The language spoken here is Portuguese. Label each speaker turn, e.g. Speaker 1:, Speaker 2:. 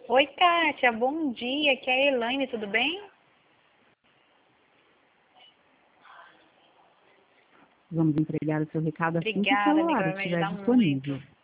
Speaker 1: Oi, Kátia, bom dia. Aqui é a Elaine, tudo bem?
Speaker 2: Vamos entregar o seu recado assim que o
Speaker 1: Obrigada, amiga,
Speaker 2: celular
Speaker 1: vai me
Speaker 2: estiver
Speaker 1: ajudar
Speaker 2: disponível.
Speaker 1: muito.